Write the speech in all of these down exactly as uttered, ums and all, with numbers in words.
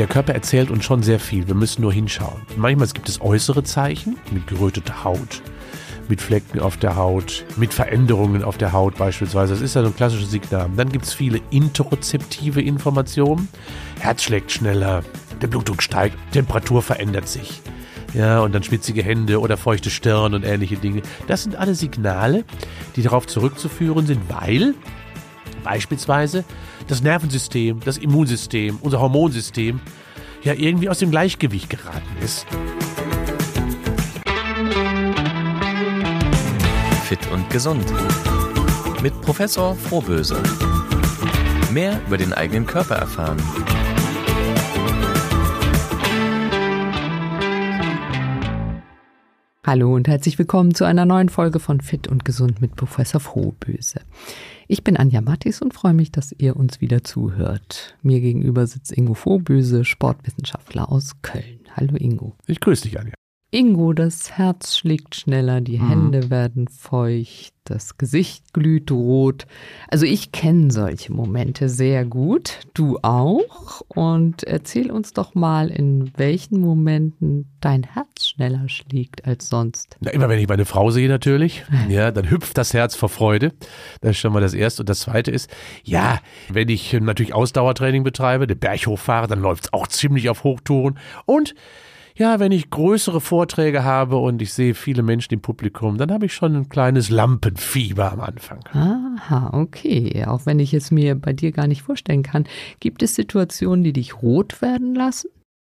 Der Körper erzählt uns schon sehr viel, wir müssen nur hinschauen. Manchmal gibt es äußere Zeichen mit geröteter Haut, mit Flecken auf der Haut, mit Veränderungen auf der Haut beispielsweise. Das ist ja so ein klassisches Signal. Dann gibt es viele interozeptive Informationen. Herz schlägt schneller, der Blutdruck steigt, Temperatur verändert sich. Ja, und dann schwitzige Hände oder feuchte Stirn und ähnliche Dinge. Das sind alle Signale, die darauf zurückzuführen sind, weil beispielsweise das Nervensystem, das Immunsystem, unser Hormonsystem ja irgendwie aus dem Gleichgewicht geraten ist. Fit und gesund. Mit Professor Frohböse. Mehr über den eigenen Körper erfahren. Hallo und herzlich willkommen zu einer neuen Folge von Fit und Gesund mit Professor Frohböse. Ich bin Anja Mattis und freue mich, dass ihr uns wieder zuhört. Mir gegenüber sitzt Ingo Frohböse, Sportwissenschaftler aus Köln. Hallo Ingo. Ich grüße dich, Anja. Ingo, das Herz schlägt schneller, die mhm. Hände werden feucht, das Gesicht glüht rot. Also ich kenne solche Momente sehr gut, du auch. Und erzähl uns doch mal, in welchen Momenten dein Herz schneller schlägt als sonst. Na, immer wenn ich meine Frau sehe natürlich, ja, dann hüpft das Herz vor Freude. Das ist schon mal das Erste. Und das Zweite ist, ja, wenn ich natürlich Ausdauertraining betreibe, den Berg hochfahre, dann läuft es auch ziemlich auf Hochtouren. Und ja, wenn ich größere Vorträge habe und ich sehe viele Menschen im Publikum, dann habe ich schon ein kleines Lampenfieber am Anfang. Aha, okay. Auch wenn ich es mir bei dir gar nicht vorstellen kann. Gibt es Situationen, die dich rot werden lassen?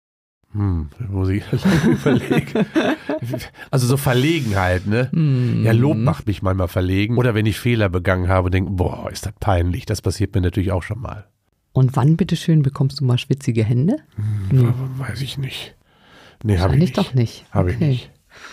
Hm, muss ich überlegen. Also so Verlegenheit, ne? Mm. Ja, Lob macht mich manchmal verlegen. Oder wenn ich Fehler begangen habe und denke, boah, ist das peinlich. Das passiert mir natürlich auch schon mal. Und wann, bitteschön, bekommst du mal schwitzige Hände? Hm, hm. Weiß ich nicht. Nee, habe ich nicht. doch nicht. Habe okay. ich nicht.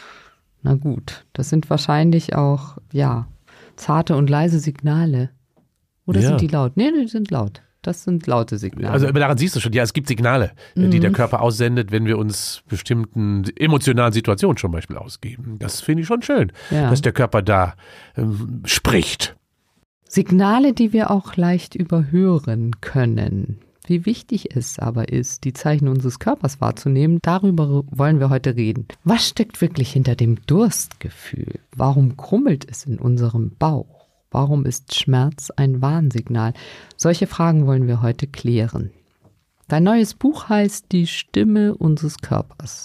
Na gut, das sind wahrscheinlich auch, ja, zarte und leise Signale. Oder ja. sind die laut? Nee, die sind laut. Das sind laute Signale. Also daran siehst du schon, ja, es gibt Signale, mhm. die der Körper aussendet, wenn wir uns bestimmten emotionalen Situationen zum Beispiel ausgeben. Das finde ich schon schön, ja. dass der Körper da ähm, spricht. Signale, die wir auch leicht überhören können. Wie wichtig es aber ist, die Zeichen unseres Körpers wahrzunehmen, darüber wollen wir heute reden. Was steckt wirklich hinter dem Durstgefühl? Warum krummelt es in unserem Bauch? Warum ist Schmerz ein Warnsignal? Solche Fragen wollen wir heute klären. Dein neues Buch heißt Die Stimme unseres Körpers.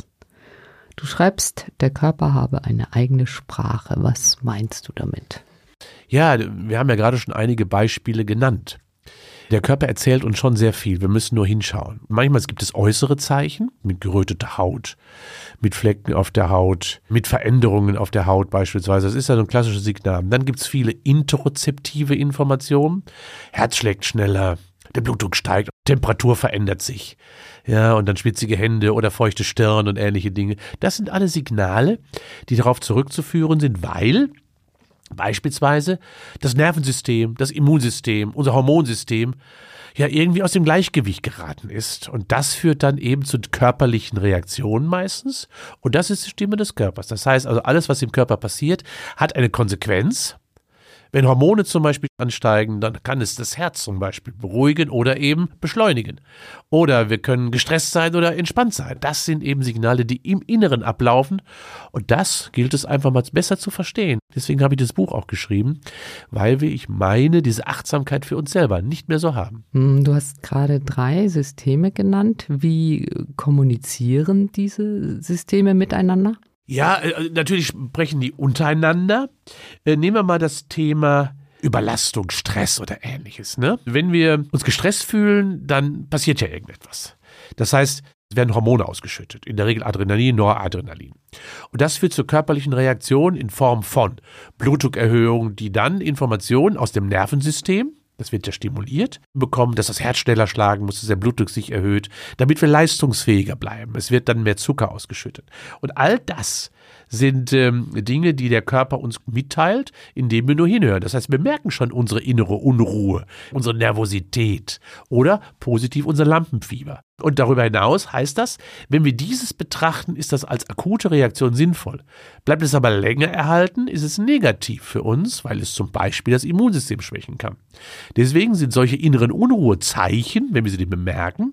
Du schreibst, der Körper habe eine eigene Sprache. Was meinst du damit? Ja, wir haben ja gerade schon einige Beispiele genannt. Der Körper erzählt uns schon sehr viel, wir müssen nur hinschauen. Manchmal gibt es äußere Zeichen mit geröteter Haut, mit Flecken auf der Haut, mit Veränderungen auf der Haut beispielsweise. Das ist ja so ein klassisches Signal. Dann gibt es viele interozeptive Informationen. Herz schlägt schneller, der Blutdruck steigt, Temperatur verändert sich. Ja, und dann schwitzige Hände oder feuchte Stirn und ähnliche Dinge. Das sind alle Signale, die darauf zurückzuführen sind, weil beispielsweise das Nervensystem, das Immunsystem, unser Hormonsystem ja irgendwie aus dem Gleichgewicht geraten ist. Und das führt dann eben zu körperlichen Reaktionen meistens. Und das ist die Stimme des Körpers. Das heißt also, alles, was im Körper passiert, hat eine Konsequenz. Wenn Hormone zum Beispiel ansteigen, dann kann es das Herz zum Beispiel beruhigen oder eben beschleunigen. Oder wir können gestresst sein oder entspannt sein. Das sind eben Signale, die im Inneren ablaufen. Und das gilt es einfach mal besser zu verstehen. Deswegen habe ich das Buch auch geschrieben, weil wir, ich meine, diese Achtsamkeit für uns selber nicht mehr so haben. Du hast gerade drei Systeme genannt. Wie kommunizieren diese Systeme miteinander? Ja, natürlich sprechen die untereinander. Nehmen wir mal das Thema Überlastung, Stress oder ähnliches. Ne? Wenn wir uns gestresst fühlen, dann passiert ja irgendetwas. Das heißt, es werden Hormone ausgeschüttet, in der Regel Adrenalin, Noradrenalin. Und das führt zur körperlichen Reaktion in Form von Blutdruckerhöhung, die dann Informationen aus dem Nervensystem, das wird ja stimuliert, bekommen, dass das Herz schneller schlagen muss, dass der Blutdruck sich erhöht, damit wir leistungsfähiger bleiben. Es wird dann mehr Zucker ausgeschüttet. Und all das sind ähm, Dinge, die der Körper uns mitteilt, indem wir nur hinhören. Das heißt, wir merken schon unsere innere Unruhe, unsere Nervosität oder positiv unser Lampenfieber. Und darüber hinaus heißt das, wenn wir dieses betrachten, ist das als akute Reaktion sinnvoll. Bleibt es aber länger erhalten, ist es negativ für uns, weil es zum Beispiel das Immunsystem schwächen kann. Deswegen sind solche inneren Unruhezeichen, wenn wir sie bemerken,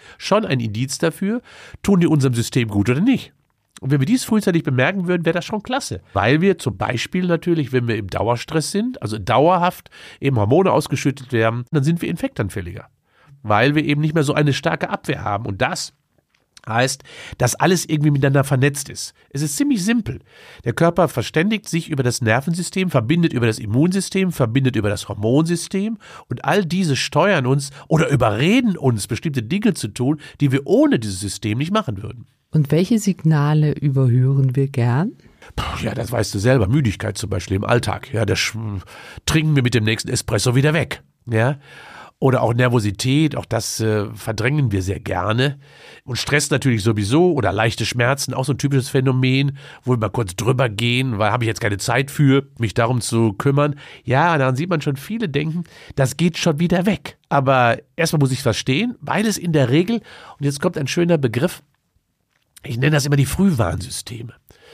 schon ein Indiz dafür, tun die unserem System gut oder nicht. Und wenn wir dies frühzeitig bemerken würden, wäre das schon klasse. Weil wir zum Beispiel natürlich, wenn wir im Dauerstress sind, also dauerhaft eben Hormone ausgeschüttet werden, dann sind wir infektanfälliger. Weil wir eben nicht mehr so eine starke Abwehr haben. Und das heißt, dass alles irgendwie miteinander vernetzt ist. Es ist ziemlich simpel. Der Körper verständigt sich über das Nervensystem, verbindet über das Immunsystem, verbindet über das Hormonsystem und all diese steuern uns oder überreden uns, bestimmte Dinge zu tun, die wir ohne dieses System nicht machen würden. Und welche Signale überhören wir gern? Ja, das weißt du selber. Müdigkeit zum Beispiel im Alltag. Ja, das trinken wir mit dem nächsten Espresso wieder weg. Ja. Oder auch Nervosität, auch das äh, verdrängen wir sehr gerne. Und Stress natürlich sowieso oder leichte Schmerzen, auch so ein typisches Phänomen, wo wir mal kurz drüber gehen, weil habe ich jetzt keine Zeit für, mich darum zu kümmern. Ja, daran sieht man schon, viele denken, das geht schon wieder weg. Aber erstmal muss ich es verstehen, weil es in der Regel, und jetzt kommt ein schöner Begriff, ich nenne das immer die Frühwarnsysteme.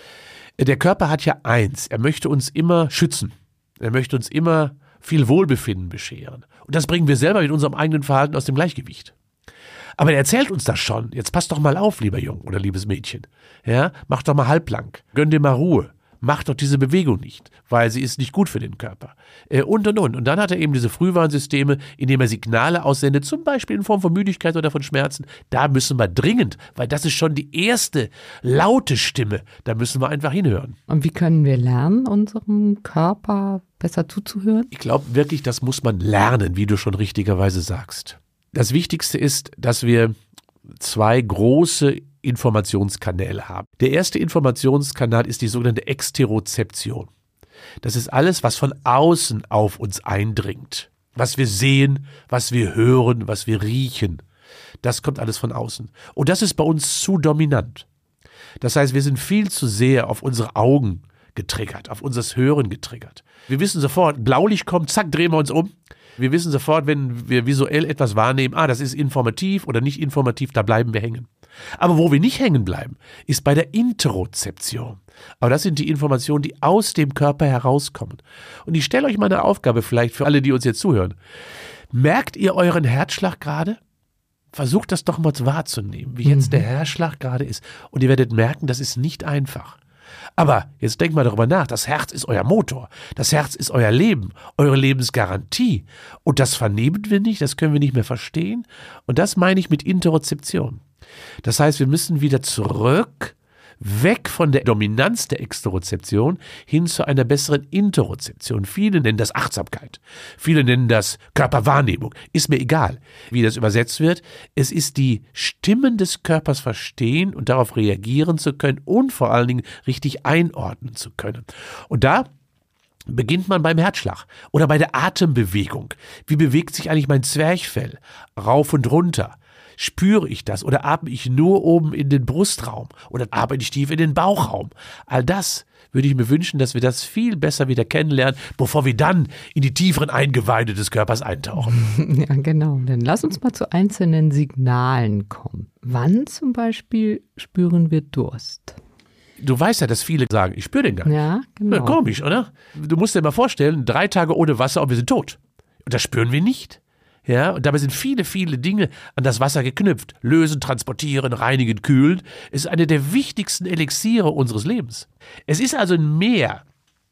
Der Körper hat ja eins, er möchte uns immer schützen. Er möchte uns immer viel Wohlbefinden bescheren. Und das bringen wir selber mit unserem eigenen Verhalten aus dem Gleichgewicht. Aber er erzählt uns das schon. Jetzt passt doch mal auf, lieber Junge oder liebes Mädchen. Ja, mach doch mal halblang. Gönn dir mal Ruhe. Mach doch diese Bewegung nicht, weil sie ist nicht gut für den Körper. Äh, und, und, und. Und dann hat er eben diese Frühwarnsysteme, indem er Signale aussendet, zum Beispiel in Form von Müdigkeit oder von Schmerzen. Da müssen wir dringend, weil das ist schon die erste laute Stimme. Da müssen wir einfach hinhören. Und wie können wir lernen, unserem Körper besser zuzuhören? Ich glaube wirklich, das muss man lernen, wie du schon richtigerweise sagst. Das Wichtigste ist, dass wir zwei große Informationskanäle haben. Der erste Informationskanal ist die sogenannte Exterozeption. Das ist alles, was von außen auf uns eindringt. Was wir sehen, was wir hören, was wir riechen. Das kommt alles von außen. Und das ist bei uns zu dominant. Das heißt, wir sind viel zu sehr auf unsere Augen getriggert, auf unser Hören getriggert. Wir wissen sofort, Blaulicht kommt, zack, drehen wir uns um. Wir wissen sofort, wenn wir visuell etwas wahrnehmen, ah, das ist informativ oder nicht informativ, da bleiben wir hängen. Aber wo wir nicht hängen bleiben, ist bei der Interozeption. Aber das sind die Informationen, die aus dem Körper herauskommen. Und ich stelle euch mal eine Aufgabe vielleicht für alle, die uns jetzt zuhören. Merkt ihr euren Herzschlag gerade? Versucht das doch mal wahrzunehmen, wie jetzt der Herzschlag gerade ist. Und ihr werdet merken, das ist nicht einfach. Aber jetzt denkt mal darüber nach, das Herz ist euer Motor, das Herz ist euer Leben, eure Lebensgarantie. Und das vernehmen wir nicht, das können wir nicht mehr verstehen. Und das meine ich mit Interozeption. Das heißt, wir müssen wieder zurück, weg von der Dominanz der Exterozeption hin zu einer besseren Interozeption. Viele nennen das Achtsamkeit, viele nennen das Körperwahrnehmung. Ist mir egal, wie das übersetzt wird. Es ist die Stimmen des Körpers verstehen und darauf reagieren zu können und vor allen Dingen richtig einordnen zu können. Und da beginnt man beim Herzschlag oder bei der Atembewegung. Wie bewegt sich eigentlich mein Zwerchfell? Rauf und runter. Spüre ich das oder atme ich nur oben in den Brustraum oder atme ich tief in den Bauchraum? All das würde ich mir wünschen, dass wir das viel besser wieder kennenlernen, bevor wir dann in die tieferen Eingeweide des Körpers eintauchen. Ja, genau. Dann lass uns mal zu einzelnen Signalen kommen. Wann zum Beispiel spüren wir Durst? Du weißt ja, dass viele sagen, ich spüre den gar nicht. Ja, genau. Ja, komisch, oder? Du musst dir mal vorstellen, drei Tage ohne Wasser und wir sind tot. Und das spüren wir nicht. Ja, und dabei sind viele, viele Dinge an das Wasser geknüpft. Lösen, transportieren, reinigen, kühlen. Es ist eine der wichtigsten Elixiere unseres Lebens. Es ist also mehr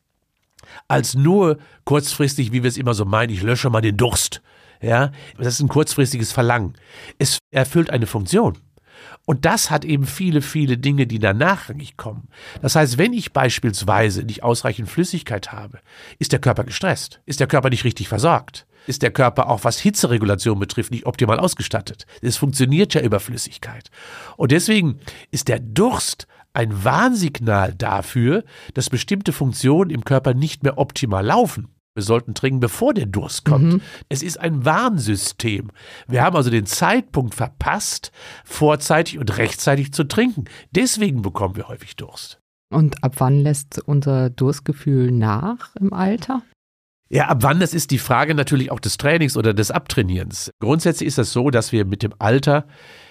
als nur kurzfristig, wie wir es immer so meinen, ich lösche mal den Durst. Ja, das ist ein kurzfristiges Verlangen. Es erfüllt eine Funktion. Und das hat eben viele, viele Dinge, die danach nicht kommen. Das heißt, wenn ich beispielsweise nicht ausreichend Flüssigkeit habe, ist der Körper gestresst, ist der Körper nicht richtig versorgt, ist der Körper auch, was Hitzeregulation betrifft, nicht optimal ausgestattet. Es funktioniert ja über Flüssigkeit. Und deswegen ist der Durst ein Warnsignal dafür, dass bestimmte Funktionen im Körper nicht mehr optimal laufen. Wir sollten trinken, bevor der Durst kommt. Mhm. Es ist ein Warnsystem. Wir haben also den Zeitpunkt verpasst, vorzeitig und rechtzeitig zu trinken. Deswegen bekommen wir häufig Durst. Und ab wann lässt unser Durstgefühl nach im Alter? Ja, ab wann, das ist die Frage natürlich auch des Trainings oder des Abtrainierens. Grundsätzlich ist das so, dass wir mit dem Alter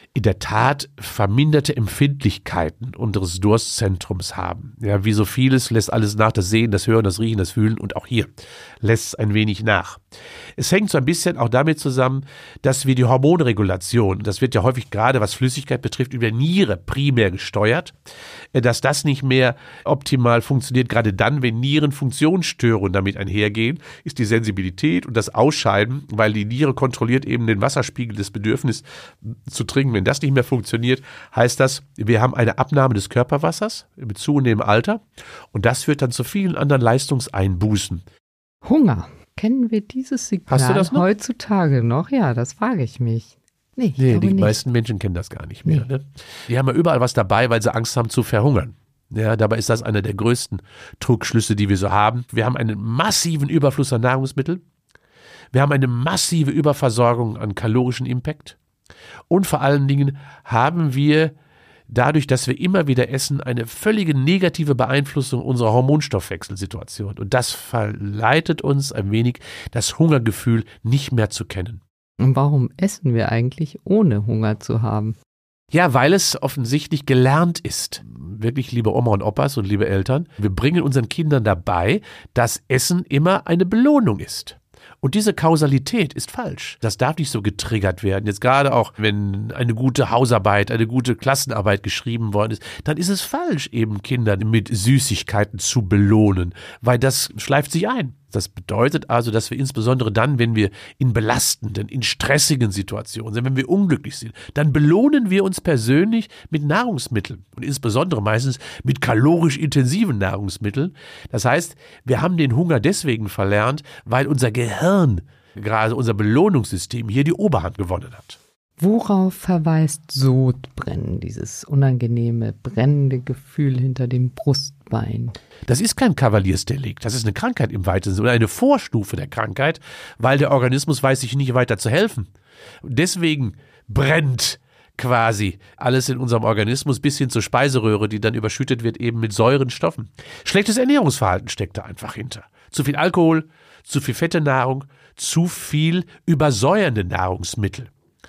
in der Tat verminderte Empfindlichkeiten unseres Durstzentrums haben. Ja, wie so vieles lässt alles nach, das Sehen, das Hören, das Riechen, das Fühlen und auch hier lässt es ein wenig nach. Es hängt so ein bisschen auch damit zusammen, dass wir die Hormonregulation, das wird ja häufig gerade was Flüssigkeit betrifft, über die Niere primär gesteuert, dass das nicht mehr optimal funktioniert. Gerade dann, wenn Nierenfunktionsstörungen damit einhergehen, ist die Sensibilität und das Ausscheiden, weil die Niere kontrolliert eben den Wasserspiegel des Bedürfnisses zu trinken. Wenn das nicht mehr funktioniert, heißt das, wir haben eine Abnahme des Körperwassers mit zunehmendem Alter und das führt dann zu vielen anderen Leistungseinbußen. Hunger. Kennen wir dieses Signal Hast du das noch? Heutzutage noch? Ja, das frage ich mich. Nee, nee die nicht. meisten Menschen kennen das gar nicht mehr. Nee. Ne? Die haben ja überall was dabei, weil sie Angst haben zu verhungern. Ja, dabei ist das einer der größten Trugschlüsse, die wir so haben. Wir haben einen massiven Überfluss an Nahrungsmitteln. Wir haben eine massive Überversorgung an kalorischen Impact. Und vor allen Dingen haben wir dadurch, dass wir immer wieder essen, eine völlige negative Beeinflussung unserer Hormonstoffwechselsituation. Und das verleitet uns ein wenig, das Hungergefühl nicht mehr zu kennen. Und warum essen wir eigentlich, ohne Hunger zu haben? Ja, weil es offensichtlich gelernt ist. Wirklich, liebe Oma und Opas und liebe Eltern, wir bringen unseren Kindern dabei, dass Essen immer eine Belohnung ist. Und diese Kausalität ist falsch. Das darf nicht so getriggert werden. Jetzt gerade auch, wenn eine gute Hausarbeit, eine gute Klassenarbeit geschrieben worden ist, dann ist es falsch, eben Kinder mit Süßigkeiten zu belohnen, weil das schleift sich ein. Das bedeutet also, dass wir insbesondere dann, wenn wir in belastenden, in stressigen Situationen sind, wenn wir unglücklich sind, dann belohnen wir uns persönlich mit Nahrungsmitteln und insbesondere meistens mit kalorisch intensiven Nahrungsmitteln. Das heißt, wir haben den Hunger deswegen verlernt, weil unser Gehirn, gerade unser Belohnungssystem, hier die Oberhand gewonnen hat. Worauf verweist Sodbrennen, dieses unangenehme, brennende Gefühl hinter dem Brustbein? Das ist kein Kavaliersdelikt, das ist eine Krankheit im weitesten Sinne, oder eine Vorstufe der Krankheit, weil der Organismus weiß sich nicht weiter zu helfen. Deswegen brennt quasi alles in unserem Organismus bis hin zur Speiseröhre, die dann überschüttet wird eben mit Säurenstoffen. Schlechtes Ernährungsverhalten steckt da einfach hinter. Zu viel Alkohol, zu viel fette Nahrung, zu viel übersäuernde Nahrungsmittel.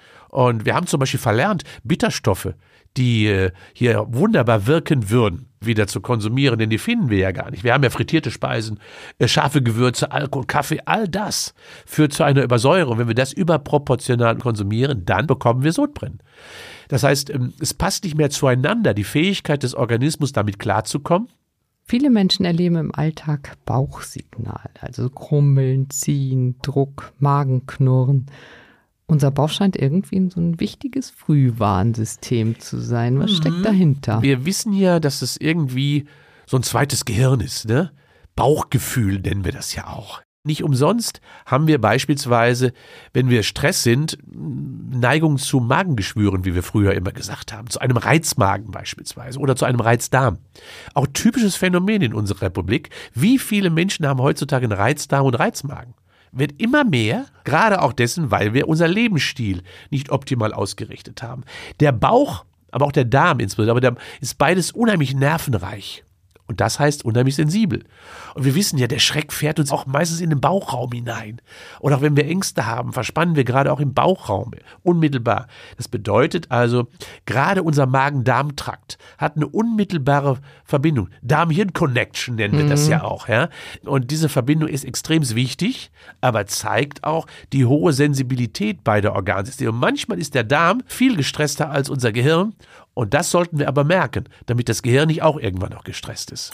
Und wir haben zum Beispiel verlernt, Bitterstoffe, die äh, hier wunderbar wirken würden, wieder zu konsumieren, denn die finden wir ja gar nicht. Wir haben ja frittierte Speisen, äh, scharfe Gewürze, Alkohol, Kaffee, all das führt zu einer Übersäuerung. Wenn wir das überproportional konsumieren, dann bekommen wir Sodbrennen. Das heißt, ähm, es passt nicht mehr zueinander, die Fähigkeit des Organismus, damit klarzukommen. Viele Menschen erleben im Alltag Bauchsignal, also Krummeln, Ziehen, Druck, Magenknurren. Unser Bauch scheint irgendwie so ein wichtiges Frühwarnsystem zu sein. Was mhm. steckt dahinter? Wir wissen ja, dass es irgendwie so ein zweites Gehirn ist, ne? Bauchgefühl nennen wir das ja auch. Nicht umsonst haben wir beispielsweise, wenn wir Stress sind, Neigung zu Magengeschwüren, wie wir früher immer gesagt haben, zu einem Reizmagen beispielsweise oder zu einem Reizdarm. Auch typisches Phänomen in unserer Republik. Wie viele Menschen haben heutzutage einen Reizdarm und Reizmagen? Wird immer mehr, gerade auch dessen, weil wir unser Lebensstil nicht optimal ausgerichtet haben. Der Bauch, aber auch der Darm insbesondere, aber der ist beides unheimlich nervenreich. Und das heißt unheimlich sensibel. Und wir wissen ja, der Schreck fährt uns auch meistens in den Bauchraum hinein. Und auch wenn wir Ängste haben, verspannen wir gerade auch im Bauchraum unmittelbar. Das bedeutet also, gerade unser Magen-Darm-Trakt hat eine unmittelbare Verbindung. Darm-Hirn-Connection nennen wir mhm. das ja auch. Ja? Und diese Verbindung ist extrem wichtig, aber zeigt auch die hohe Sensibilität beider Organsysteme. Und manchmal ist der Darm viel gestresster als unser Gehirn. Und das sollten wir aber merken, damit das Gehirn nicht auch irgendwann noch gestresst ist.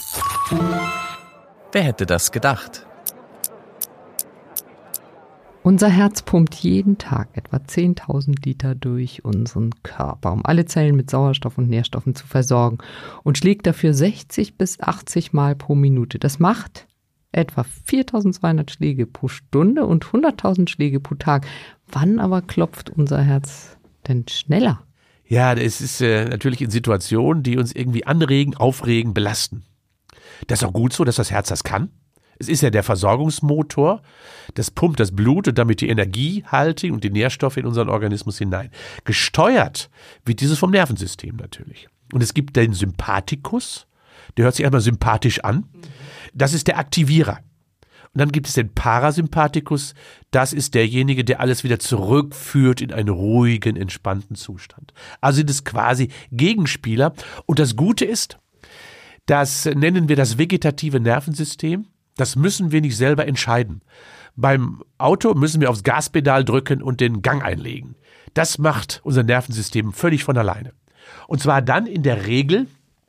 Wer hätte das gedacht? Unser Herz pumpt jeden Tag etwa zehntausend Liter durch unseren Körper, um alle Zellen mit Sauerstoff und Nährstoffen zu versorgen und schlägt dafür sechzig bis achtzig Mal pro Minute. Das macht etwa viertausendzweihundert Schläge pro Stunde und hunderttausend Schläge pro Tag. Wann aber klopft unser Herz denn schneller? Ja, es ist äh, natürlich in Situationen, die uns irgendwie anregen, aufregen, belasten. Das ist auch gut so, dass das Herz das kann. Es ist ja der Versorgungsmotor, das pumpt das Blut und damit die Energiehaltung und die Nährstoffe in unseren Organismus hinein. Gesteuert wird dieses vom Nervensystem natürlich. Und es gibt den Sympathikus, der hört sich einmal sympathisch an. Das ist der Aktivierer. Und dann gibt es den Parasympathikus, das ist derjenige, der alles wieder zurückführt in einen ruhigen, entspannten Zustand. Also sind es quasi Gegenspieler. Und das Gute ist, das nennen wir das vegetative Nervensystem, das müssen wir nicht selber entscheiden. Beim Auto müssen wir aufs Gaspedal drücken und den Gang einlegen. Das macht unser Nervensystem völlig von alleine. Und zwar dann in der Regel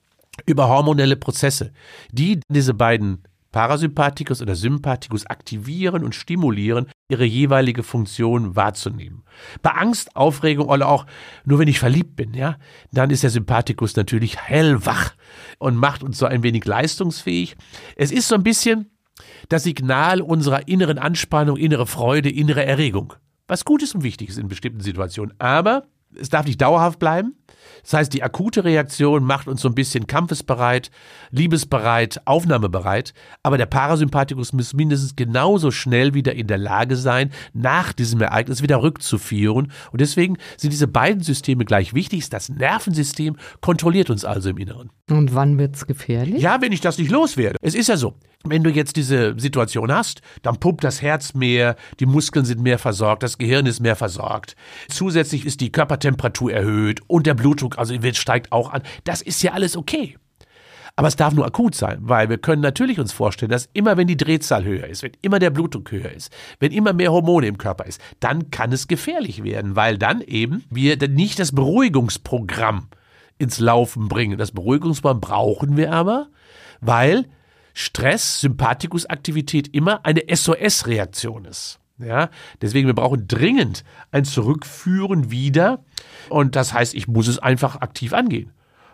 über hormonelle Prozesse, die diese beiden Parasympathikus oder Sympathikus aktivieren und stimulieren, ihre jeweilige Funktion wahrzunehmen. Bei Angst, Aufregung oder auch nur wenn ich verliebt bin, ja, dann ist der Sympathikus natürlich hellwach und macht uns so ein wenig leistungsfähig. Es ist so ein bisschen das Signal unserer inneren Anspannung, innere Freude, innere Erregung. Was gut ist und wichtig ist in bestimmten Situationen. Aber es darf nicht dauerhaft bleiben. Das heißt, die akute Reaktion macht uns so ein bisschen kampfesbereit, liebesbereit, aufnahmebereit. Aber der Parasympathikus muss mindestens genauso schnell wieder in der Lage sein, nach diesem Ereignis wieder rückzuführen. Und deswegen sind diese beiden Systeme gleich wichtig. Das Nervensystem kontrolliert uns also im Inneren. Und wann wird's gefährlich? Ja, wenn ich das nicht loswerde. Es ist ja so. Wenn du jetzt diese Situation hast, dann pumpt das Herz mehr, die Muskeln sind mehr versorgt, das Gehirn ist mehr versorgt. Zusätzlich ist die Körpertemperatur erhöht und der Blutdruck, also steigt auch an. Das ist ja alles okay. Aber es darf nur akut sein, weil wir können natürlich uns vorstellen, dass immer wenn die Drehzahl höher ist, wenn immer der Blutdruck höher ist, wenn immer mehr Hormone im Körper ist, dann kann es gefährlich werden, weil dann eben wir nicht das Beruhigungsprogramm ins Laufen bringen. Das Beruhigungsprogramm brauchen wir aber, weil Stress, Sympathikusaktivität immer eine S O S-Reaktion ist. Ja, deswegen, wir brauchen dringend ein Zurückführen wieder. Und das heißt, ich muss es einfach aktiv angehen.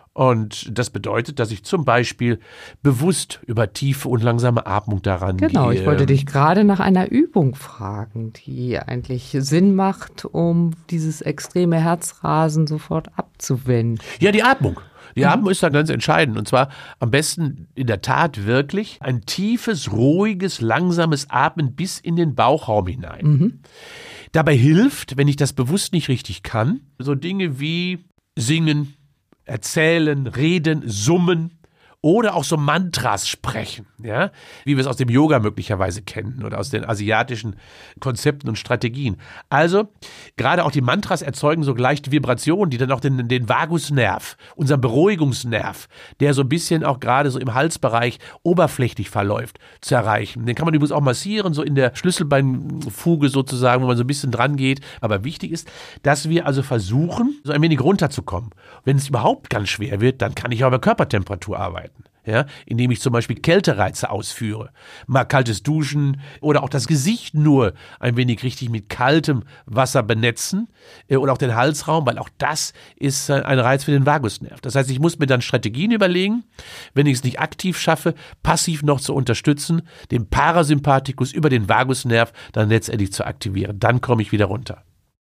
Und das bedeutet, dass ich zum Beispiel bewusst über tiefe und langsame Atmung daran gehe. Genau, ich wollte dich gerade nach einer Übung fragen, die eigentlich Sinn macht, um dieses extreme Herzrasen sofort abzuwenden. Ja, die Atmung. Die Atmung ist da ganz entscheidend. Und zwar am besten in der Tat wirklich ein tiefes, ruhiges, langsames Atmen bis in den Bauchraum hinein. Mhm. Dabei hilft, wenn ich das bewusst nicht richtig kann, so Dinge wie singen, erzählen, reden, summen oder auch so Mantras sprechen, ja, wie wir es aus dem Yoga möglicherweise kennen oder aus den asiatischen Konzepten und Strategien. Also gerade auch die Mantras erzeugen so leichte Vibrationen, die dann auch den, den Vagusnerv, unseren Beruhigungsnerv, der so ein bisschen auch gerade so im Halsbereich oberflächlich verläuft, zu erreichen. Den kann man übrigens auch massieren, so in der Schlüsselbeinfuge sozusagen, wo man so ein bisschen dran geht. Aber wichtig ist, dass wir also versuchen, so ein wenig runterzukommen. Wenn es überhaupt ganz schwer wird, dann kann ich auch bei Körpertemperatur arbeiten. Ja, indem ich zum Beispiel Kältereize ausführe, mal kaltes Duschen oder auch das Gesicht nur ein wenig richtig mit kaltem Wasser benetzen äh, oder auch den Halsraum, weil auch das ist äh, ein Reiz für den Vagusnerv. Das heißt, ich muss mir dann Strategien überlegen, wenn ich es nicht aktiv schaffe, passiv noch zu unterstützen, den Parasympathikus über den Vagusnerv dann letztendlich zu aktivieren. Dann komme ich wieder runter.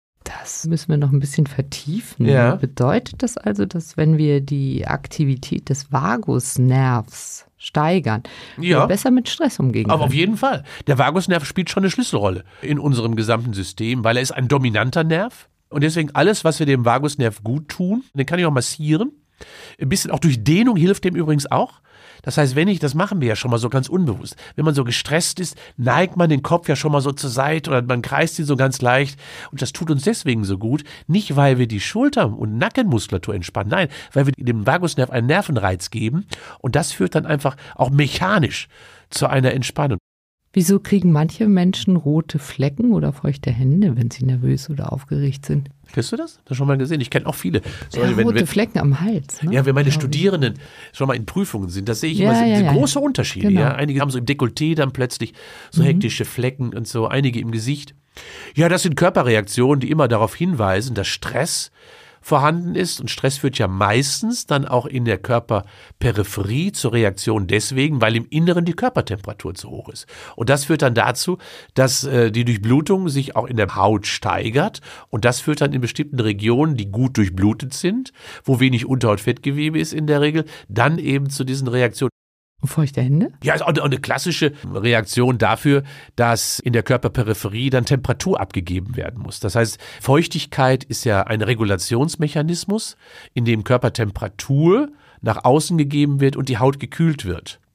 Das müssen wir noch ein bisschen vertiefen. Ja. Bedeutet das also, dass wenn wir die Aktivität des Vagusnervs steigern, ja, wir besser mit Stress umgehen können? Aber auf jeden Fall. Der Vagusnerv spielt schon eine Schlüsselrolle in unserem gesamten System, weil er ist ein dominanter Nerv. Und deswegen alles, was wir dem Vagusnerv gut tun, den kann ich auch massieren. Ein bisschen auch durch Dehnung hilft dem übrigens auch. Das heißt, wenn ich, das machen wir ja schon mal so ganz unbewusst, wenn man so gestresst ist, neigt man den Kopf ja schon mal so zur Seite oder man kreist ihn so ganz leicht und das tut uns deswegen so gut, nicht weil wir die Schulter- und Nackenmuskulatur entspannen, nein, weil wir dem Vagusnerv einen Nervenreiz geben und das führt dann einfach auch mechanisch zu einer Entspannung. Wieso kriegen manche Menschen rote Flecken oder feuchte Hände, wenn sie nervös oder aufgeregt sind? Kennst du das? Hast du schon mal gesehen? Ich kenne auch viele. So, ja, wenn, rote wenn, Flecken am Hals. Ne? Ja, wenn meine Studierenden schon mal in Prüfungen sind, das sehe ich ja, immer, ja, sind ja, große ja. Unterschiede. Genau. Ja? Einige haben so im Dekolleté dann plötzlich so mhm. hektische Flecken und so, einige im Gesicht. Ja, das sind Körperreaktionen, die immer darauf hinweisen, dass Stress vorhanden ist. Und Stress führt ja meistens dann auch in der Körperperipherie zur Reaktion deswegen, weil im Inneren die Körpertemperatur zu hoch ist. Und das führt dann dazu, dass äh, die Durchblutung sich auch in der Haut steigert. Und das führt dann in bestimmten Regionen, die gut durchblutet sind, wo wenig Unterhautfettgewebe ist in der Regel, dann eben zu diesen Reaktionen. Feuchte Hände? Ja, ist auch eine klassische Reaktion dafür, dass in der Körperperipherie dann Temperatur abgegeben werden muss. Das heißt, Feuchtigkeit ist ja ein Regulationsmechanismus, in dem Körpertemperatur nach außen gegeben wird und die Haut gekühlt wird.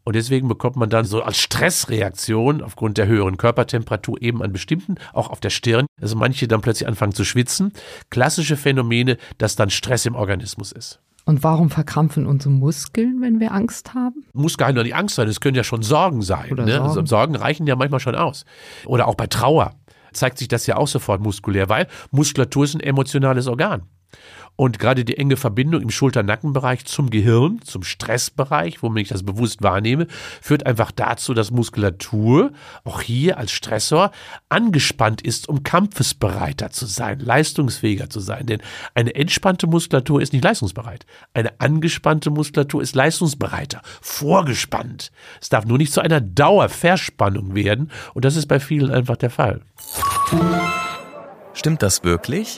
Und deswegen bekommt man dann so als Stressreaktion aufgrund der höheren Körpertemperatur eben an bestimmten, auch auf der Stirn, also manche dann plötzlich anfangen zu schwitzen. Klassische Phänomene, dass dann Stress im Organismus ist. Und warum verkrampfen unsere Muskeln, wenn wir Angst haben? Muss gar nicht Angst sein, es können ja schon Sorgen sein. Oder ne? Sorgen. Also Sorgen reichen ja manchmal schon aus. Oder auch bei Trauer zeigt sich das ja auch sofort muskulär, weil Muskulatur ist ein emotionales Organ. Und gerade die enge Verbindung im Schulter-Nackenbereich zum Gehirn, zum Stressbereich, womit ich das bewusst wahrnehme, führt einfach dazu, dass Muskulatur auch hier als Stressor angespannt ist, um kampfesbereiter zu sein, leistungsfähiger zu sein. Denn eine entspannte Muskulatur ist nicht leistungsbereit. Eine angespannte Muskulatur ist leistungsbereiter, vorgespannt. Es darf nur nicht zu einer Dauerverspannung werden. Und das ist bei vielen einfach der Fall. Stimmt das wirklich?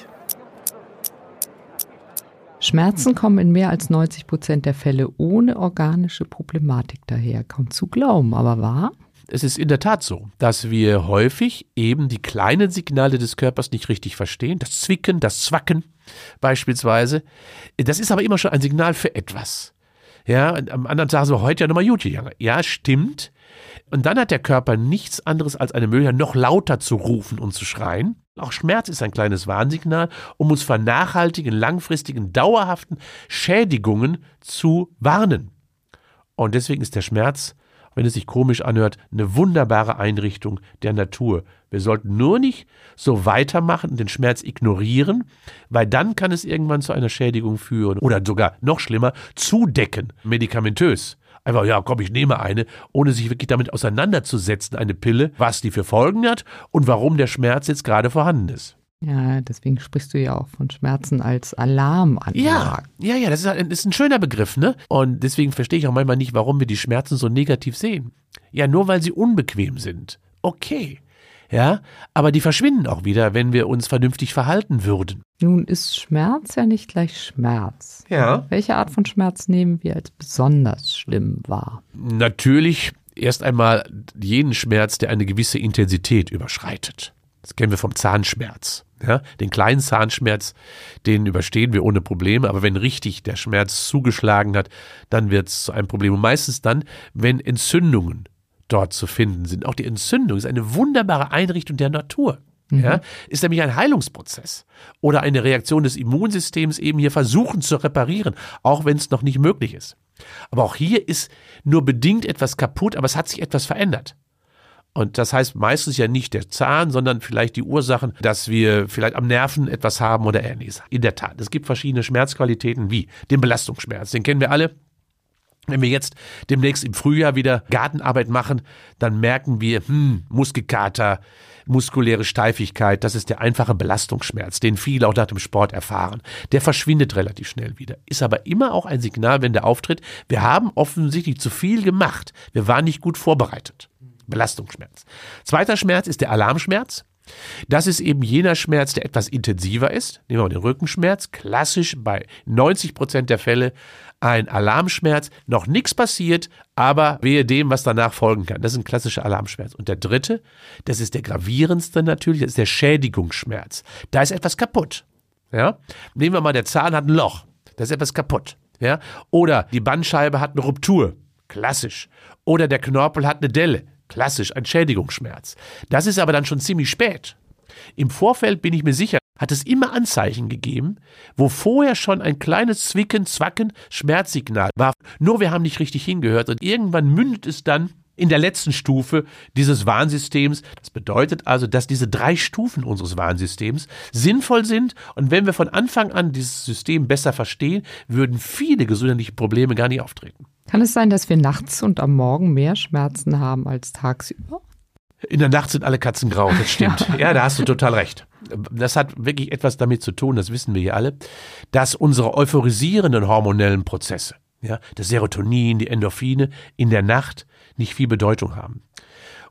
Schmerzen kommen in mehr als neunzig Prozent der Fälle ohne organische Problematik daher. Kaum zu glauben, aber wahr? Es ist in der Tat so, dass wir häufig eben die kleinen Signale des Körpers nicht richtig verstehen. Das Zwicken, das Zwacken beispielsweise. Das ist aber immer schon ein Signal für etwas. Ja, und am anderen Tag so, heute ja nochmal gut gegangen. Ja, stimmt. Und dann hat der Körper nichts anderes als eine Möglichkeit, noch lauter zu rufen und zu schreien. Auch Schmerz ist ein kleines Warnsignal, um uns vor nachhaltigen, langfristigen, dauerhaften Schädigungen zu warnen. Und deswegen ist der Schmerz, wenn es sich komisch anhört, eine wunderbare Einrichtung der Natur. Wir sollten nur nicht so weitermachen und den Schmerz ignorieren, weil dann kann es irgendwann zu einer Schädigung führen oder sogar noch schlimmer, zudecken, medikamentös. Einfach, ja, komm, ich nehme eine, ohne sich wirklich damit auseinanderzusetzen, eine Pille, was die für Folgen hat und warum der Schmerz jetzt gerade vorhanden ist. Ja, deswegen sprichst du ja auch von Schmerzen als Alarmanlage. Ja, ja, ja, das ist ein, das ist ein schöner Begriff, ne? Und deswegen verstehe ich auch manchmal nicht, warum wir die Schmerzen so negativ sehen. Ja, nur weil sie unbequem sind. Okay. Ja, aber die verschwinden auch wieder, wenn wir uns vernünftig verhalten würden. Nun ist Schmerz ja nicht gleich Schmerz. Ja. Welche Art von Schmerz nehmen wir als besonders schlimm wahr? Natürlich erst einmal jenen Schmerz, der eine gewisse Intensität überschreitet. Das kennen wir vom Zahnschmerz. Ja, den kleinen Zahnschmerz, den überstehen wir ohne Probleme, aber wenn richtig der Schmerz zugeschlagen hat, dann wird es zu einem Problem. Und meistens dann, wenn Entzündungen dort zu finden sind. Auch die Entzündung ist eine wunderbare Einrichtung der Natur. Mhm. Ja, ist nämlich ein Heilungsprozess oder eine Reaktion des Immunsystems, eben hier versuchen zu reparieren, auch wenn es noch nicht möglich ist. Aber auch hier ist nur bedingt etwas kaputt, aber es hat sich etwas verändert. Und das heißt meistens ja nicht der Zahn, sondern vielleicht die Ursachen, dass wir vielleicht am Nerven etwas haben oder ähnliches. In der Tat, es gibt verschiedene Schmerzqualitäten wie den Belastungsschmerz, den kennen wir alle. Wenn wir jetzt demnächst im Frühjahr wieder Gartenarbeit machen, dann merken wir, hm, Muskelkater, muskuläre Steifigkeit, das ist der einfache Belastungsschmerz, den viele auch nach dem Sport erfahren. Der verschwindet relativ schnell wieder. Ist aber immer auch ein Signal, wenn der auftritt, wir haben offensichtlich zu viel gemacht. Wir waren nicht gut vorbereitet. Belastungsschmerz. Zweiter Schmerz ist der Alarmschmerz. Das ist eben jener Schmerz, der etwas intensiver ist. Nehmen wir mal den Rückenschmerz. Klassisch bei neunzig Prozent der Fälle ein Alarmschmerz. Noch nichts passiert, aber wehe dem, was danach folgen kann. Das ist ein klassischer Alarmschmerz. Und der dritte, das ist der gravierendste natürlich, das ist der Schädigungsschmerz. Da ist etwas kaputt. Ja? Nehmen wir mal, der Zahn hat ein Loch. Da ist etwas kaputt. Ja? Oder die Bandscheibe hat eine Ruptur. Klassisch. Oder der Knorpel hat eine Delle. Klassisch, ein Schädigungsschmerz. Das ist aber dann schon ziemlich spät. Im Vorfeld bin ich mir sicher, hat es immer Anzeichen gegeben, wo vorher schon ein kleines Zwicken, Zwacken, Schmerzsignal war. Nur wir haben nicht richtig hingehört und irgendwann mündet es dann in der letzten Stufe dieses Warnsystems. Das bedeutet also, dass diese drei Stufen unseres Warnsystems sinnvoll sind und wenn wir von Anfang an dieses System besser verstehen, würden viele gesundheitliche Probleme gar nicht auftreten. Kann es sein, dass wir nachts und am Morgen mehr Schmerzen haben als tagsüber? In der Nacht sind alle Katzen grau, das stimmt. Ja, ja, da hast du total recht. Das hat wirklich etwas damit zu tun, das wissen wir hier alle, dass unsere euphorisierenden hormonellen Prozesse, ja, das Serotonin, die Endorphine, in der Nacht nicht viel Bedeutung haben.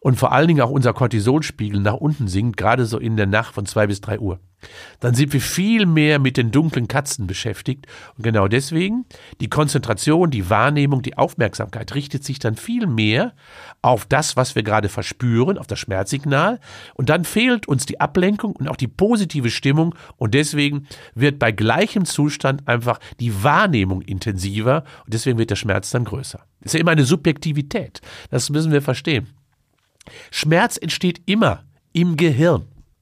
und vor allen Dingen auch unser Cortisolspiegel nach unten sinkt, gerade so in der Nacht von zwei bis drei Uhr. Dann sind wir viel mehr mit den dunklen Katzen beschäftigt. Und genau deswegen, die Konzentration, die Wahrnehmung, die Aufmerksamkeit richtet sich dann viel mehr auf das, was wir gerade verspüren, auf das Schmerzsignal. Und dann fehlt uns die Ablenkung und auch die positive Stimmung. Und deswegen wird bei gleichem Zustand einfach die Wahrnehmung intensiver. Und deswegen wird der Schmerz dann größer. Das ist ja immer eine Subjektivität. Das müssen wir verstehen. Schmerz entsteht immer im Gehirn.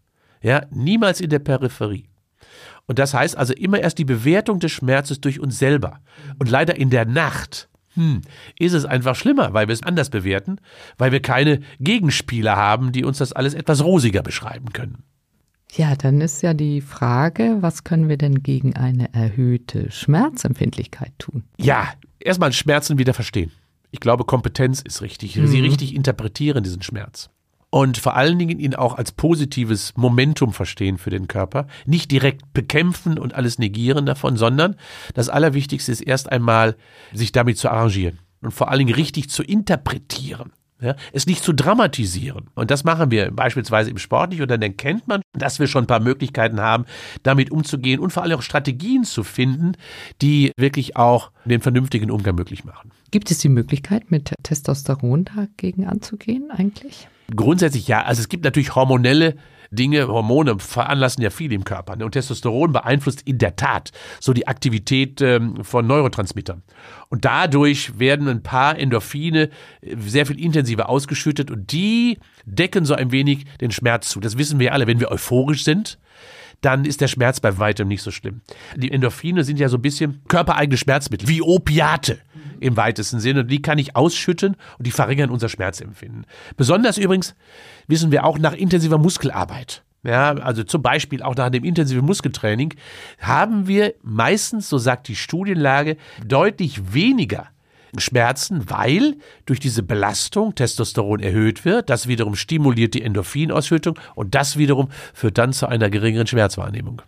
Ja, niemals in der Peripherie. Und das heißt also immer erst die Bewertung des Schmerzes durch uns selber. Und leider in der Nacht hm, ist es einfach schlimmer, weil wir es anders bewerten, weil wir keine Gegenspieler haben, die uns das alles etwas rosiger beschreiben können. Ja, dann ist ja die Frage, was können wir denn gegen eine erhöhte Schmerzempfindlichkeit tun? Ja, erstmal Schmerzen wieder verstehen. Ich glaube, Kompetenz ist richtig. Mhm. Sie richtig interpretieren, diesen Schmerz. Und vor allen Dingen ihn auch als positives Momentum verstehen für den Körper. Nicht direkt bekämpfen und alles negieren davon, sondern das Allerwichtigste ist erst einmal, sich damit zu arrangieren und vor allen Dingen richtig zu interpretieren. Ja, es nicht zu dramatisieren. Und das machen wir beispielsweise im Sport nicht. Und dann erkennt man, dass wir schon ein paar Möglichkeiten haben, damit umzugehen und vor allem auch Strategien zu finden, die wirklich auch den vernünftigen Umgang möglich machen. Gibt es die Möglichkeit, mit Testosteron dagegen anzugehen eigentlich? Grundsätzlich ja. Also es gibt natürlich hormonelle Dinge, Hormone veranlassen ja viel im Körper. Und Testosteron beeinflusst in der Tat so die Aktivität ähm, von Neurotransmittern. Und dadurch werden ein paar Endorphine sehr viel intensiver ausgeschüttet und die decken so ein wenig den Schmerz zu. Das wissen wir alle, wenn wir euphorisch sind, dann ist der Schmerz bei weitem nicht so schlimm. Die Endorphine sind ja so ein bisschen körpereigene Schmerzmittel, wie Opiate im weitesten Sinne. Und die kann ich ausschütten und die verringern unser Schmerzempfinden. Besonders übrigens wissen wir auch nach intensiver Muskelarbeit. Ja, also zum Beispiel auch nach dem intensiven Muskeltraining haben wir meistens, so sagt die Studienlage, deutlich weniger Schmerzen, weil durch diese Belastung Testosteron erhöht wird. Das wiederum stimuliert die Endorphinausschüttung und das wiederum führt dann zu einer geringeren Schmerzwahrnehmung.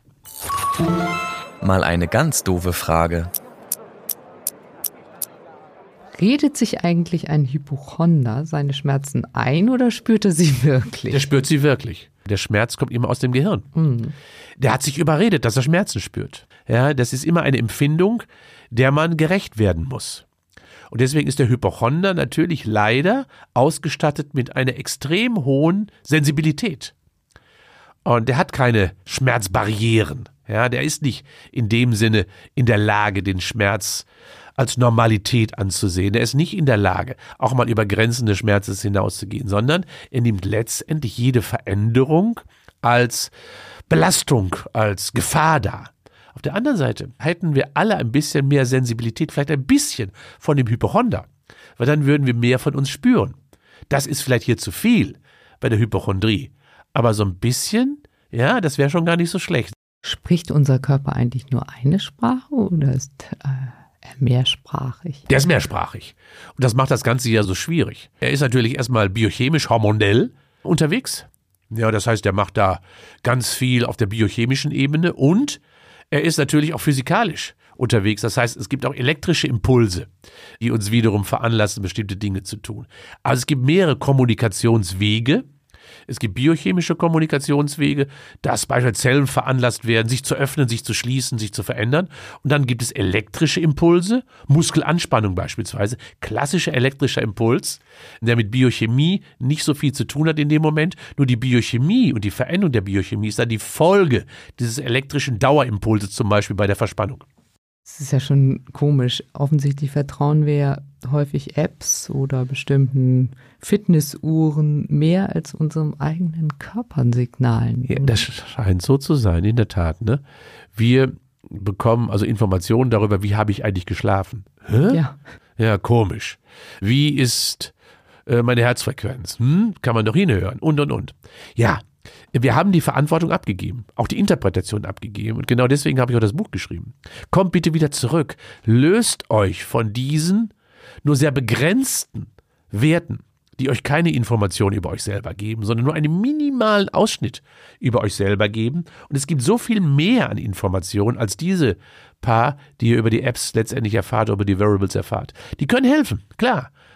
Mal eine ganz doofe Frage. Redet sich eigentlich ein Hypochonder seine Schmerzen ein oder spürt er sie wirklich? Der spürt sie wirklich. Der Schmerz kommt immer aus dem Gehirn. Mhm. Der hat sich überredet, dass er Schmerzen spürt. Ja, das ist immer eine Empfindung, der man gerecht werden muss. Und deswegen ist der Hypochonder natürlich leider ausgestattet mit einer extrem hohen Sensibilität. Und der hat keine Schmerzbarrieren. Ja, der ist nicht in dem Sinne in der Lage, den Schmerz als Normalität anzusehen. Er ist nicht in der Lage, auch mal über Grenzen des Schmerzes hinauszugehen, sondern er nimmt letztendlich jede Veränderung als Belastung, als Gefahr dar. Auf der anderen Seite hätten wir alle ein bisschen mehr Sensibilität, vielleicht ein bisschen von dem Hypochonder, weil dann würden wir mehr von uns spüren. Das ist vielleicht hier zu viel bei der Hypochondrie, aber so ein bisschen, ja, das wäre schon gar nicht so schlecht. Spricht unser Körper eigentlich nur eine Sprache oder ist äh, er mehrsprachig? Der ist mehrsprachig und das macht das Ganze ja so schwierig. Er ist natürlich erstmal biochemisch, hormonell unterwegs. Ja, das heißt, er macht da ganz viel auf der biochemischen Ebene und er ist natürlich auch physikalisch unterwegs. Das heißt, es gibt auch elektrische Impulse, die uns wiederum veranlassen, bestimmte Dinge zu tun. Also es gibt mehrere Kommunikationswege. Es gibt biochemische Kommunikationswege, dass beispielsweise Zellen veranlasst werden, sich zu öffnen, sich zu schließen, sich zu verändern. Und dann gibt es elektrische Impulse, Muskelanspannung beispielsweise, klassischer elektrischer Impuls, der mit Biochemie nicht so viel zu tun hat in dem Moment. Nur die Biochemie und die Veränderung der Biochemie ist dann die Folge dieses elektrischen Dauerimpulses, zum Beispiel bei der Verspannung. Das ist ja schon komisch. Offensichtlich vertrauen wir ja häufig Apps oder bestimmten Fitnessuhren mehr als unserem eigenen Körpersignalen. Ja, das scheint so zu sein, in der Tat. Ne? Wir bekommen also Informationen darüber, wie habe ich eigentlich geschlafen. Hä? Ja. Ja, komisch. Wie ist äh, meine Herzfrequenz? Hm? Kann man doch hinhören und, und, und. Ja. Wir haben die Verantwortung abgegeben, auch die Interpretation abgegeben und genau deswegen habe ich auch das Buch geschrieben. Kommt bitte wieder zurück, löst euch von diesen nur sehr begrenzten Werten, die euch keine Informationen über euch selber geben, sondern nur einen minimalen Ausschnitt über euch selber geben. Und es gibt so viel mehr an Informationen als diese paar, die ihr über die Apps letztendlich erfahrt, über die Wearables erfahrt. Die können helfen, klar.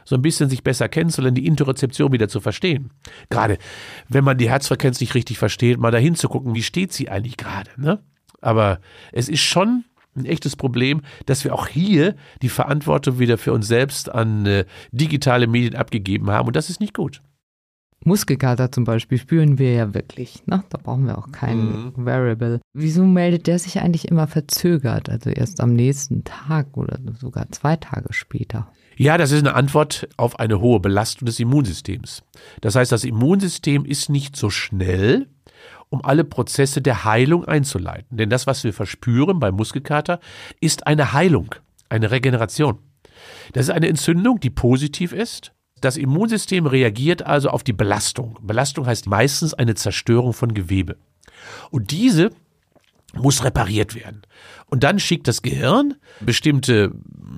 so ein bisschen sich besser kennenzulernen, die Interozeption wieder zu verstehen. Gerade wenn man die Herzfrequenz nicht richtig versteht, mal dahin zu gucken, wie steht sie eigentlich gerade, ne? Aber es ist schon ein echtes Problem, dass wir auch hier die Verantwortung wieder für uns selbst an äh, digitale Medien abgegeben haben und das ist nicht gut. Muskelkater zum Beispiel spüren wir ja wirklich, ne? Da brauchen wir auch keinen mhm. Variable. Wieso meldet der sich eigentlich immer verzögert, also erst am nächsten Tag oder sogar zwei Tage später? Ja, das ist eine Antwort auf eine hohe Belastung des Immunsystems. Das heißt, das Immunsystem ist nicht so schnell, um alle Prozesse der Heilung einzuleiten. Denn das, was wir verspüren beim Muskelkater, ist eine Heilung, eine Regeneration. Das ist eine Entzündung, die positiv ist. Das Immunsystem reagiert also auf die Belastung. Belastung heißt meistens eine Zerstörung von Gewebe. Und diese muss repariert werden. Und dann schickt das Gehirn bestimmte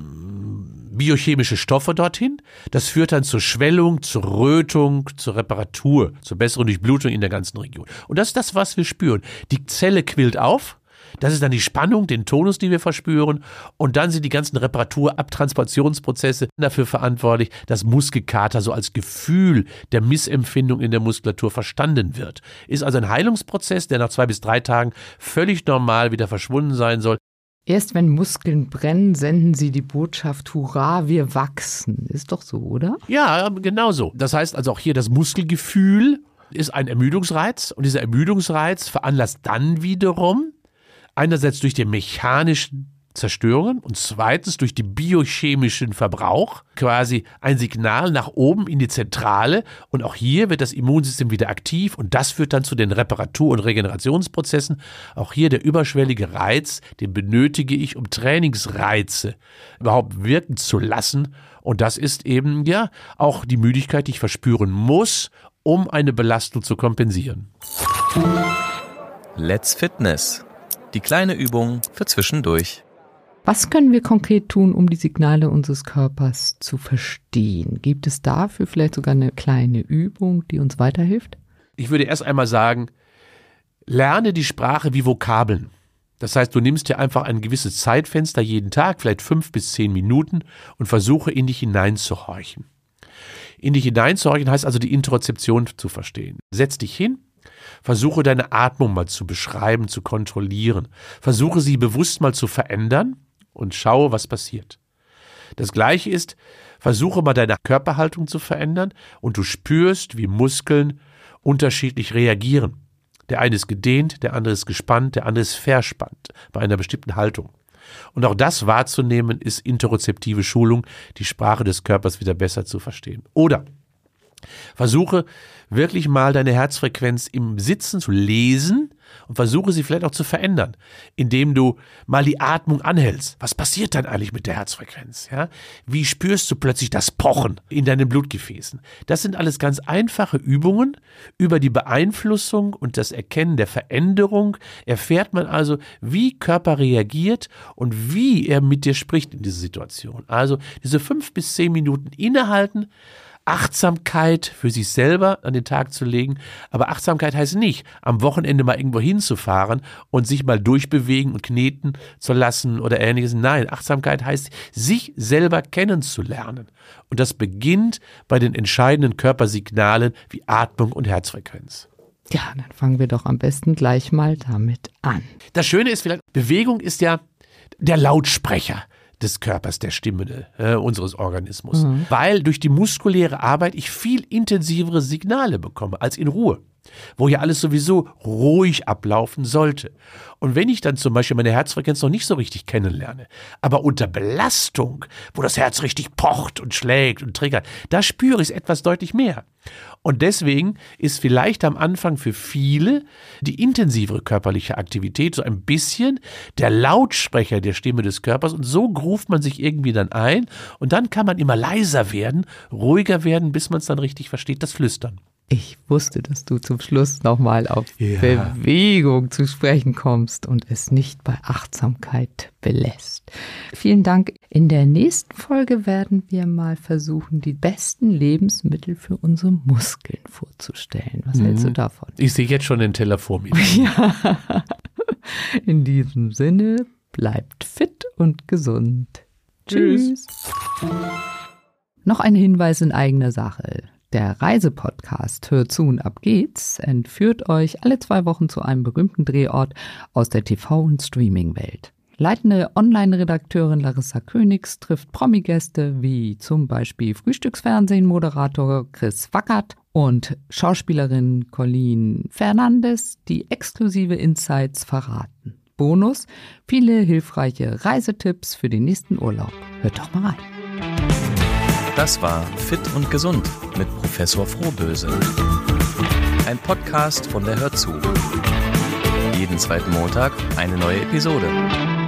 biochemische Stoffe dorthin. Das führt dann zur Schwellung, zur Rötung, zur Reparatur, zur besseren Durchblutung in der ganzen Region. Und das ist das, was wir spüren. Die Zelle quillt auf. Das ist dann die Spannung, den Tonus, den wir verspüren. Und dann sind die ganzen Reparatur-Abtransplantationsprozesse dafür verantwortlich, dass Muskelkater so als Gefühl der Missempfindung in der Muskulatur verstanden wird. Ist also ein Heilungsprozess, der nach zwei bis drei Tagen völlig normal wieder verschwunden sein soll. Erst wenn Muskeln brennen, senden sie die Botschaft, hurra, wir wachsen. Ist doch so, oder? Ja, genau so. Das heißt also auch hier, das Muskelgefühl ist ein Ermüdungsreiz. Und dieser Ermüdungsreiz veranlasst dann wiederum, einerseits durch die mechanischen Zerstörungen und zweitens durch den biochemischen Verbrauch quasi ein Signal nach oben in die Zentrale und auch hier wird das Immunsystem wieder aktiv und das führt dann zu den Reparatur- und Regenerationsprozessen. Auch hier der überschwellige Reiz, den benötige ich, um Trainingsreize überhaupt wirken zu lassen und das ist eben ja auch die Müdigkeit, die ich verspüren muss, um eine Belastung zu kompensieren. Let's Fitness. Die kleine Übung für zwischendurch. Was können wir konkret tun, um die Signale unseres Körpers zu verstehen? Gibt es dafür vielleicht sogar eine kleine Übung, die uns weiterhilft? Ich würde erst einmal sagen, lerne die Sprache wie Vokabeln. Das heißt, du nimmst dir einfach ein gewisses Zeitfenster jeden Tag, vielleicht fünf bis zehn Minuten und versuche in dich hineinzuhorchen. In dich hineinzuhorchen heißt also die Interozeption zu verstehen. Setz dich hin. Versuche deine Atmung mal zu beschreiben, zu kontrollieren. Versuche sie bewusst mal zu verändern und schaue, was passiert. Das Gleiche ist, versuche mal deine Körperhaltung zu verändern und du spürst, wie Muskeln unterschiedlich reagieren. Der eine ist gedehnt, der andere ist gespannt, der andere ist verspannt bei einer bestimmten Haltung. Und auch das wahrzunehmen ist interozeptive Schulung, die Sprache des Körpers wieder besser zu verstehen. Oder versuche wirklich mal deine Herzfrequenz im Sitzen zu lesen und versuche sie vielleicht auch zu verändern, indem du mal die Atmung anhältst. Was passiert dann eigentlich mit der Herzfrequenz? Ja? Wie spürst du plötzlich das Pochen in deinen Blutgefäßen? Das sind alles ganz einfache Übungen. Über die Beeinflussung und das Erkennen der Veränderung erfährt man also, wie Körper reagiert und wie er mit dir spricht in dieser Situation. Also diese fünf bis zehn Minuten innehalten, Achtsamkeit für sich selber an den Tag zu legen. Aber Achtsamkeit heißt nicht, am Wochenende mal irgendwo hinzufahren und sich mal durchbewegen und kneten zu lassen oder ähnliches. Nein, Achtsamkeit heißt, sich selber kennenzulernen. Und das beginnt bei den entscheidenden Körpersignalen wie Atmung und Herzfrequenz. Ja, dann fangen wir doch am besten gleich mal damit an. Das Schöne ist vielleicht, Bewegung ist ja der Lautsprecher des Körpers, der Stimme äh, unseres Organismus. Mhm. Weil durch die muskuläre Arbeit ich viel intensivere Signale bekomme als in Ruhe, wo ja alles sowieso ruhig ablaufen sollte. Und wenn ich dann zum Beispiel meine Herzfrequenz noch nicht so richtig kennenlerne, aber unter Belastung, wo das Herz richtig pocht und schlägt und triggert, da spüre ich es etwas deutlich mehr. Und deswegen ist vielleicht am Anfang für viele die intensivere körperliche Aktivität so ein bisschen der Lautsprecher der Stimme des Körpers und so ruft man sich irgendwie dann ein und dann kann man immer leiser werden, ruhiger werden, bis man es dann richtig versteht, das Flüstern. Ich wusste, dass du zum Schluss nochmal auf ja. Bewegung zu sprechen kommst und es nicht bei Achtsamkeit belässt. Vielen Dank. In der nächsten Folge werden wir mal versuchen, die besten Lebensmittel für unsere Muskeln vorzustellen. Was mhm. hältst du davon? Ich sehe jetzt schon den Teller vor mir. Ja. In diesem Sinne, bleibt fit und gesund. Tschüss. Tschüss. Noch ein Hinweis in eigener Sache. Der Reisepodcast Hört zu und ab geht's entführt euch alle zwei Wochen zu einem berühmten Drehort aus der T V- und Streaming-Welt. Leitende Online-Redakteurin Larissa Königs trifft Promi-Gäste wie zum Beispiel Frühstücksfernsehen-Moderator Chris Wackert und Schauspielerin Colleen Fernandes, die exklusive Insights verraten. Bonus: viele hilfreiche Reisetipps für den nächsten Urlaub. Hört doch mal rein. Das war Fit und Gesund mit Professor Frohböse. Ein Podcast von der Hört zu. Jeden zweiten Montag eine neue Episode.